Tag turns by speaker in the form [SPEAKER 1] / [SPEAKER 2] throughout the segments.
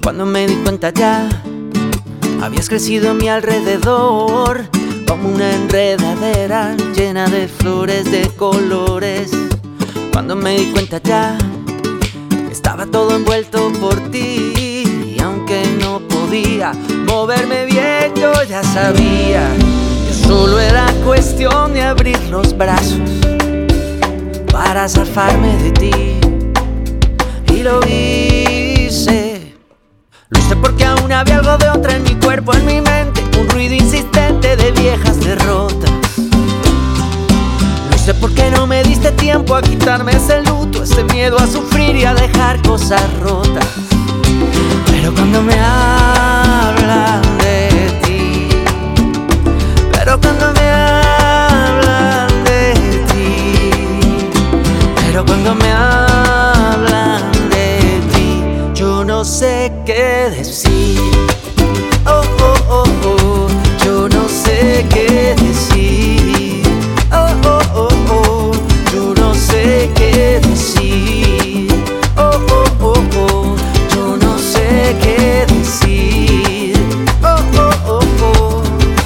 [SPEAKER 1] Cuando me di cuenta ya habías crecido a mi alrededor como una enredadera llena de flores de colores. Cuando me di cuenta ya estaba todo envuelto por ti, y aunque no podía moverme bien, yo ya sabía que solo era cuestión de abrir los brazos para zafarme de ti. Y lo hice porque aún había algo de otra en mi cuerpo, en mi mente, un ruido insistente de viejas derrotas. Lo hice porque no me diste tiempo a quitarme ese luto, ese miedo a sufrir y a dejar cosas rotas. Pero cuando me hablan de ti, pero cuando me hablan de ti, pero cuando me hablan de ti, yo no sé qué decir. Oh, oh, oh, oh, yo no sé qué decir. Oh, oh, oh, oh, yo no sé qué decir. Oh, oh, oh, oh, yo no sé qué decir. Oh, oh, oh, oh.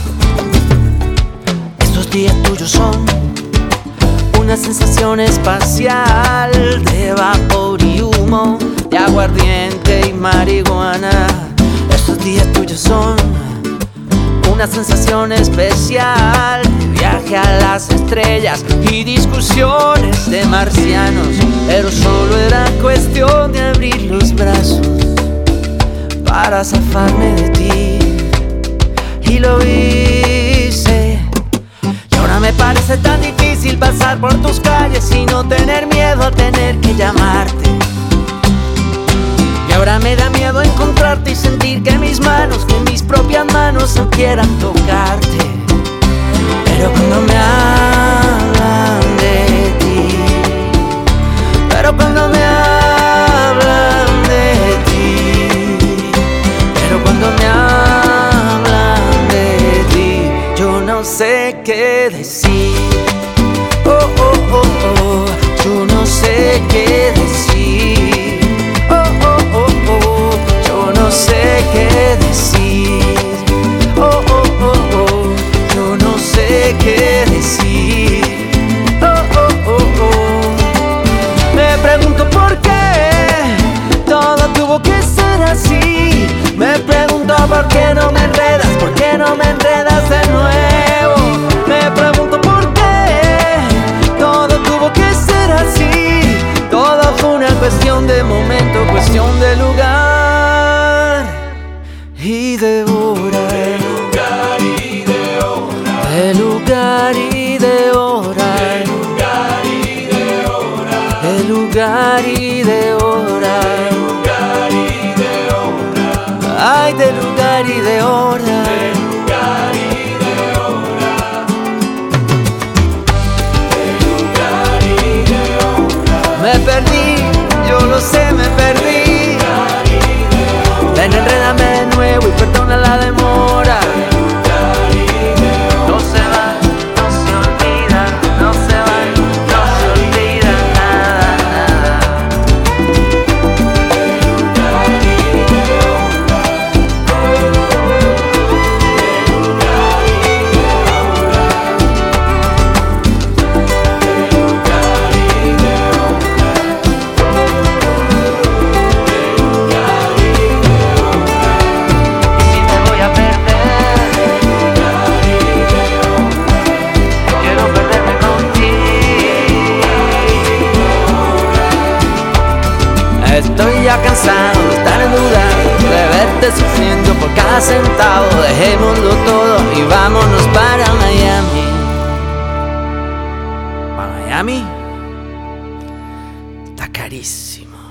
[SPEAKER 1] Estos días tuyos son una sensación espacial de vapor y humo, de aguardiente y marihuana. Estos días tuyos son una sensación especial de viaje a las estrellas y discusiones de marcianos. Pero solo era cuestión de abrir los brazos para zafarme de ti. Y lo hice. Y ahora me parece tan difícil pasar por tus calles y no tener miedo a tener que llamarte. Y ahora me da miedo encontrarte y sentir que mis propias manos no quieran tocarte. Pero cuando me hablan de ti, pero cuando me hablan de ti, pero cuando me hablan de ti, yo no sé qué decir. Oh, oh, oh, oh, yo no sé qué decir. No sé qué decir. Oh, oh, oh, oh, yo no sé qué decir. Oh, oh, oh, oh. Me pregunto por qué todo tuvo que ser así. Me pregunto por qué no me enredas, por qué no me enredas de nuevo. Me pregunto por qué todo tuvo que ser así. Todo fue una cuestión de momento, cuestión de lugar y de hora,
[SPEAKER 2] de lugar y de hora,
[SPEAKER 1] de lugar y de hora,
[SPEAKER 2] de lugar y de hora,
[SPEAKER 1] de lugar y de hora,
[SPEAKER 2] de lugar y de hora,
[SPEAKER 1] ay, de lugar y de hora,
[SPEAKER 2] de lugar y de hora, de lugar y de hora.
[SPEAKER 1] Me perdí, yo lo sé, me perdí. Ven, enrédame de nuevo y perdona la demora. No se va, no se olvida, no se va, no se olvida nada, nada. Estoy ya cansado de estar en duda, de verte sufriendo por cada centavo. Dejémoslo todo y vámonos para Miami. ¿Para Miami? Está carísimo.